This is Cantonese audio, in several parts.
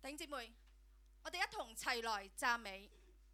弟兄姊妹，我哋一同齊來讚美，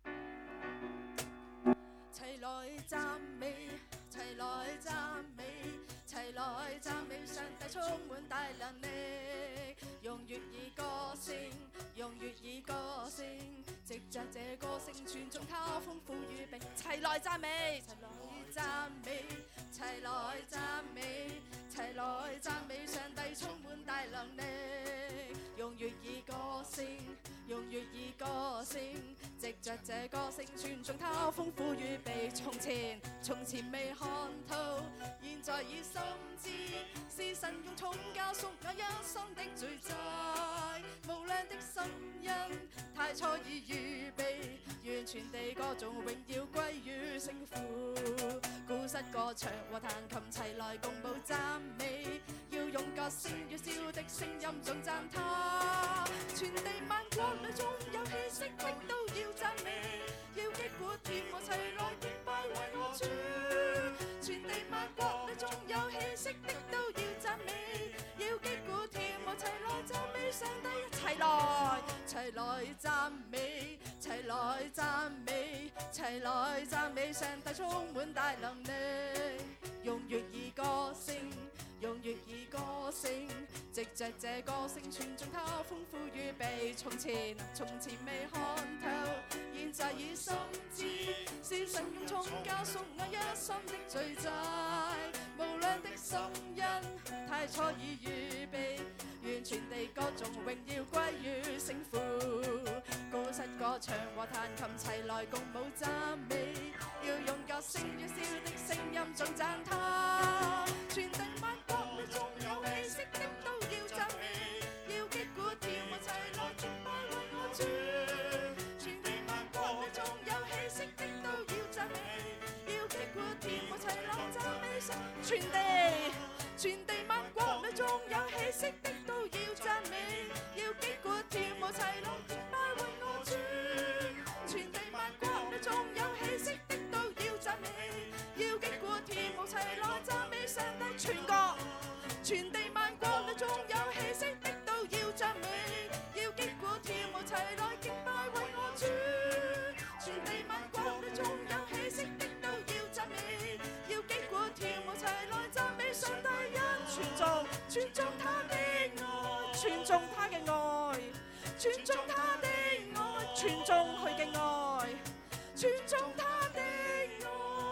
齊來讚美，齊來讚美，齊來讚美上帝充滿大能力，用粵語歌聲，用粵語歌聲，藉着這歌聲傳頌他豐富預備，齊來讚美，齊來讚美，齊來讚美，齊來讚美上帝充滿大能力，用粵語歌聲，用粵語歌聲，藉着這歌聲傳頌他豐富預備，從前未看透，現在已深知，是神用重價贖我一生的罪債，無量的心恩，太初已預備，完全地歌頌榮耀歸於聖父，鼓瑟歌唱和彈琴齊來共舞讚美，要用角聲要笑的聲音頌讚他，全地萬國裏中有氣息的都要讚美，要擊鼓跳舞齊來敬拜為我主，全地萬國裏中有氣息的都要讚美，要擊鼓跳舞齊來讚美上帝，齊來讚美，齊來讚美，齊來讚美上帝充滿大能力，用粵語歌聲，用粵語歌聲，藉着這歌聲傳頌他豐富預備，從前未看透，現在已深知，是神用重價贖我一生的罪債，無量的心恩，太初已預備，完全地歌頌榮耀歸於聖父，鼓瑟歌唱和彈琴齊來共舞讚美，要用角聲要笑的聲音頌讚他，全地萬國裏中有氣息的都要讚美，要擊鼓跳舞齊來敬拜為我主，全地萬國裏中有氣息的都要讚美，要擊鼓跳舞齊來讚美神，全地萬國裏中有氣息的都要讚美，要擊鼓跳舞齊來敬拜為我主，全地萬國裏中有氣息的都要讚美，要擊鼓跳舞齊來讚美上帝，全地萬國裏中有氣息的都要讚美，要擊鼓跳舞齊來敬拜為我主，全地萬國裏中有氣息的都要讚美，要擊鼓跳舞齊來讚美上帝，因傳頌他的愛，傳頌他嘅愛，傳頌他的愛，傳頌佢嘅愛，傳頌他的愛。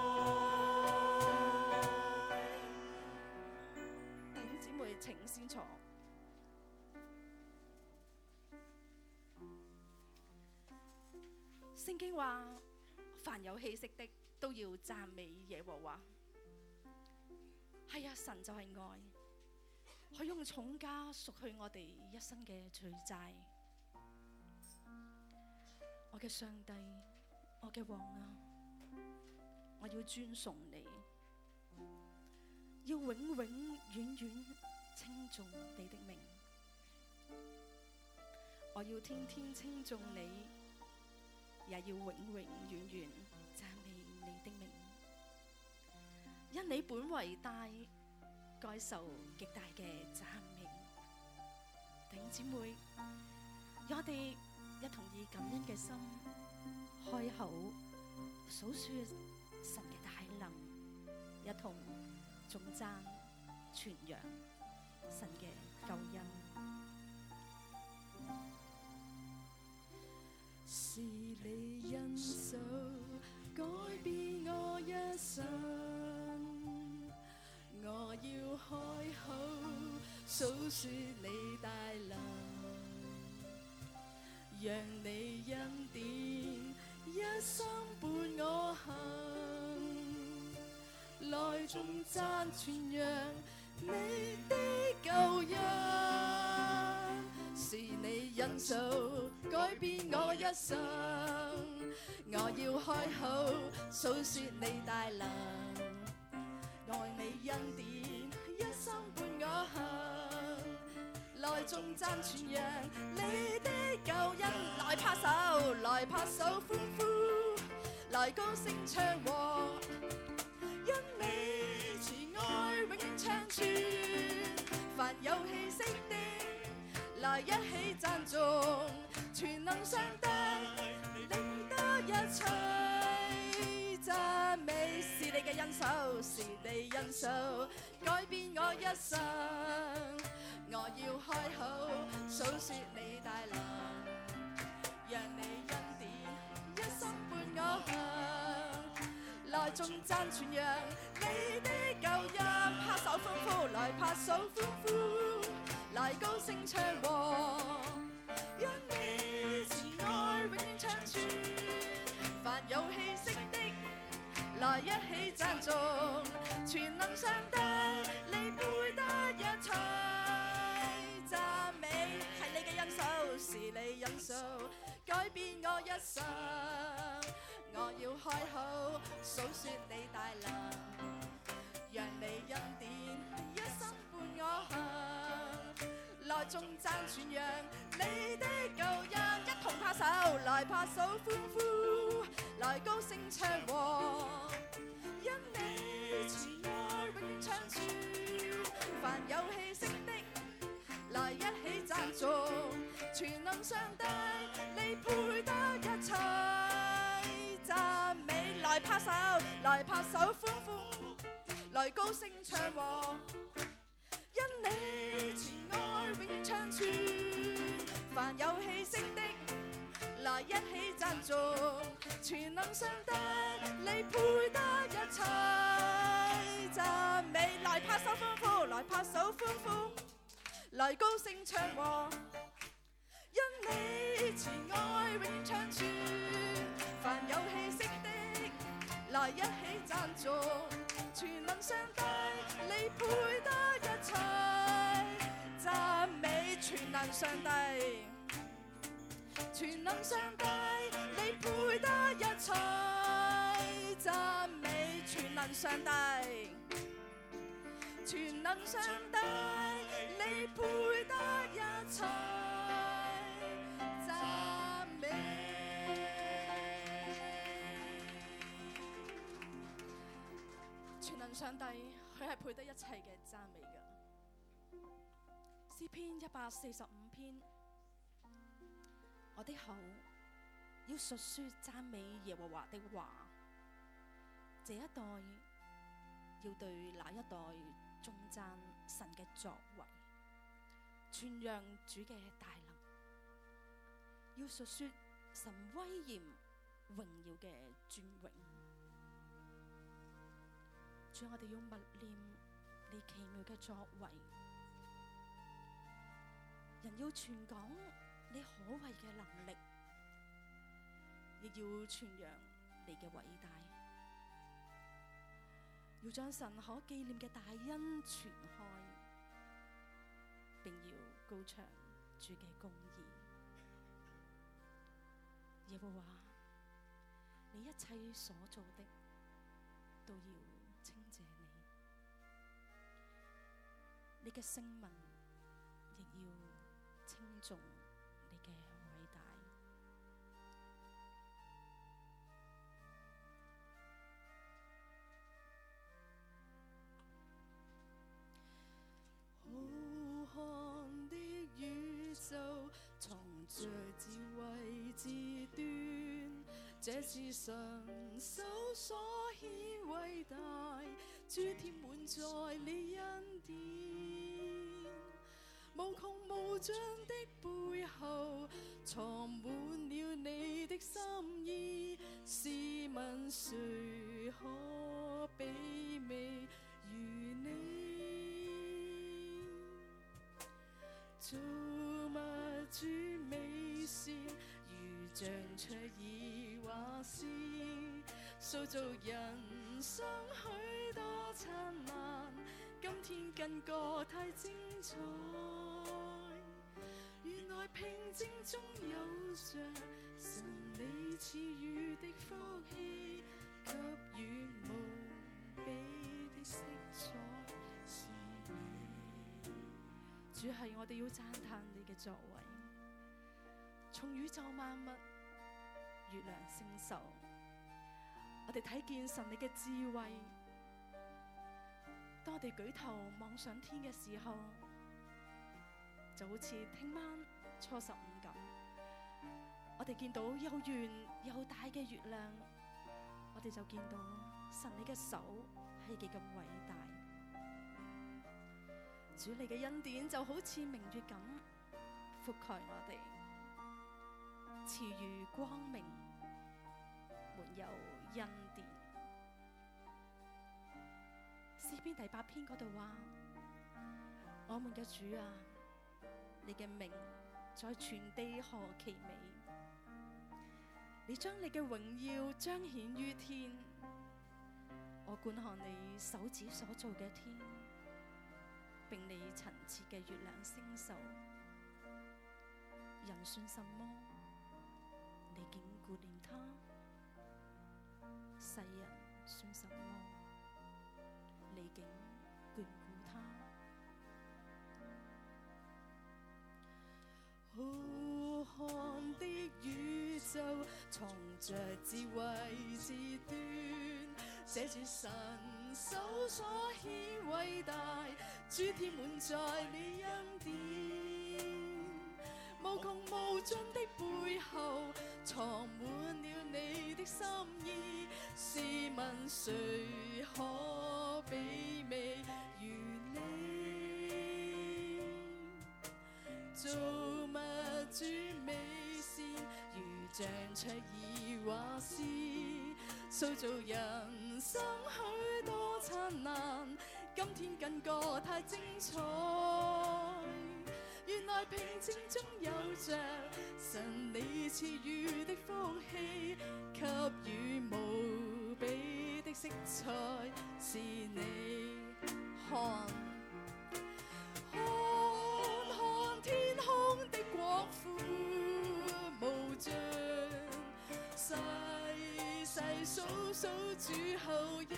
弟兄姊妹請先坐。聖經話：凡有氣息的都要讚美耶和華。係啊，神就係愛。佢用重價贖去我哋一生嘅罪債，我嘅上帝，我嘅王啊，我要尊崇你，要永永遠遠稱頌你的名，我要天天稱頌你，也要永永遠遠讚美你的名，因你本為大，該受極大嘅讚美。弟兄姊妹，我哋一同以感恩嘅心開口數說神嘅大能，一同頌讚傳揚神嘅救恩。是你恩手改變我一生，我要開口訴說你大能，讓你恩典一生伴我行，來頌讚傳揚你的救恩，是你恩手改變我一生，我要開口訴說你大能，愛你恩典一生伴我行，來頌讚傳揚你的救恩，來拍手歡呼，來高聲唱和，因你慈愛永長存，凡有氣息的來來一起讚頌，全能上帝，你得一切讚美，是你嘅恩手，是你恩手，改變我一生。我要開口數說你大能，讓你恩典一生伴我行，來頌讚傳揚你的救恩，拍手歡呼，來拍手歡呼，來高聲唱和，因你慈愛永遠長存，凡有氣息的，來一起讚頌，全能上帝，你配得一切讚美，係你嘅恩手，是你恩手，改變我一生。我要開口數說你大能，讓你恩典一生伴我行，來頌讚傳揚你的救恩，一同拍手，來拍手歡呼，來高聲唱和，因你慈愛永遠長存，凡有氣息的，來一起讚頌，全能上帝，你配得一切讚美，來拍手，來拍手歡呼，來高聲唱和，因你慈愛永遠長存，凡有氣息的，來一起讚頌，全能上帝，你配得一切讚美，來拍手歡呼，來拍手歡呼，來高聲唱和，因你慈愛永遠長存，凡有氣息的，來一起讚頌，全能上帝，你配得一切讚美，全能上帝，全能上帝，你配得一切讚美，全能上帝，全能上帝，你配得一切讚美。全能上帝，佢係配得一切嘅讚美嘅。詩篇145篇，我的口要述說讚美耶和華的話，這一代要對那一代頌讚神嘅作為，傳揚主嘅大能，要述說神威嚴榮耀嘅尊榮。主，我哋要默念你奇妙嘅作為，人要傳講你可畏嘅能力，亦要傳揚你嘅偉大，要將神可紀念嘅大恩傳開，並要高唱主嘅公義。耶和華，你一切所做的都要稱謝你，你嘅聖民亦要稱頌你嘅偉大。浩瀚的宇宙，藏着智慧之端，這是神手所顯偉大，諸天滿載你恩典，無窮無盡的背後，藏滿了你的心意，試問誰可媲美如你？造物主美善，如像卓爾畫師，塑造人生許多燦爛，今天更覺太精彩。原來平靜中有着神你賜予的福氣，給予無比的色彩。主，係我哋要讚嘆你嘅作為，從宇宙萬物、月亮星宿，我哋睇見神你嘅智慧。當我哋舉頭望上天嘅時候，就好似聽晚初15咁，我哋見到又圓又大嘅月亮，我哋就見到神你嘅手係幾咁偉大。主你嘅恩典就好似明月咁覆蓋我哋，賜予光明，滿有恩典。詩篇第8篇嗰度話：我們嘅主啊，你嘅名在全地何其美！你將你嘅榮耀彰顯於天，我觀看你手指所做嘅天，並你陳設嘅月亮星宿。人算什麼？你竟顧念他；世人算什麼？你竟眷顧他。浩瀚的宇宙，藏着智慧之端，寫住神手所顯偉大，諸天滿載你恩典，無窮無盡的背後，藏滿了你的心意，試問誰可媲美如你？造物主美善，如像卓爾畫師，塑造人生許多燦爛，今天更覺太精彩。原來平靜中有着神你賜予的福氣，給予無比的色彩，是你看天空的廣闊無盡，細細數數主厚恩，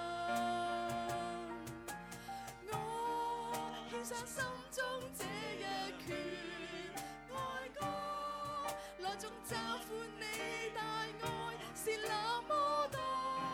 我獻上心中這一闕愛歌，來頌讚頌你大愛是那麼多，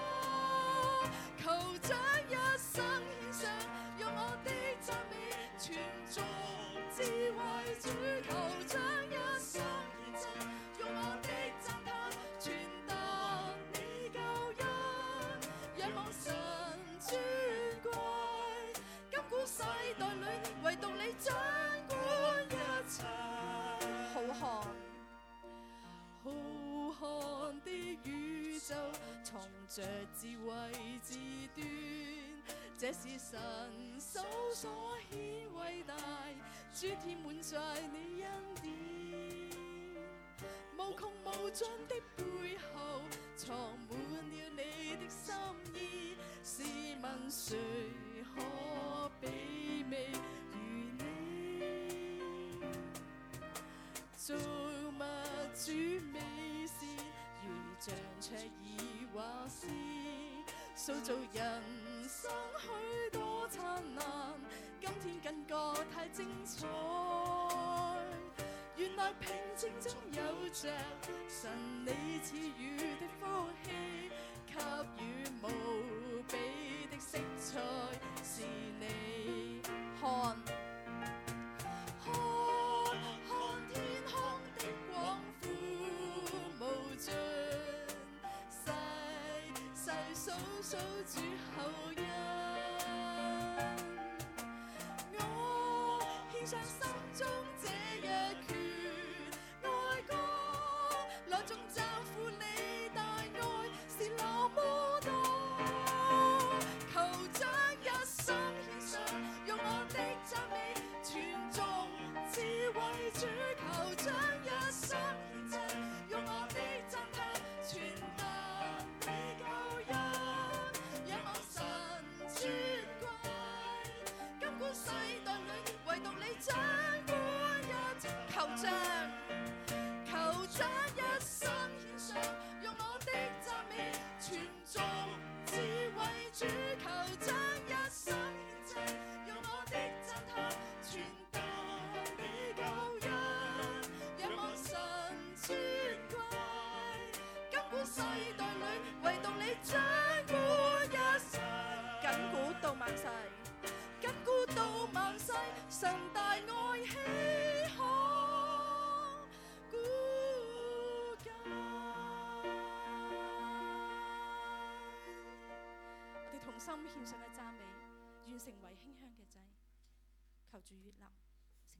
求將一生獻上，用我的讚美傳頌智慧主，求將一生獻上，用我的讚嘆傳達你救恩，仰望神尊貴，今古世代裏唯獨你掌管一切。浩瀚的宇宙，藏着智慧之端，這是神手所顯偉大，諸天滿載你恩典，無窮無盡的背後，藏滿了你的心意，試問誰可媲美如你？造物主美善，如像卓爾畫師，塑造人生許多燦爛，今天更覺太精彩。原來平靜中有着神你賜予的福氣，給予無比的色彩，是你看天空的廣闊無盡，細細數數主厚恩，我獻上心中這一闕愛歌，來頌讚頌你大愛是那麼多，求將一生獻上，用我的讚美傳頌智慧主，求將一生獻上，用我的讚嘆傳達你救恩，仰望神尊貴，今古世代裏唯獨你掌管一切，求將一生獻上，用我的讚美傳頌智慧主，求將一生獻上，用我的讚嘆傳達你救恩，仰望神尊貴，今古世代裏唯獨你掌管一切，緊古到萬世，緊古到萬世，神大愛喜可。 同心獻上嘅讚美，願成為馨香嘅祭。求主悅納。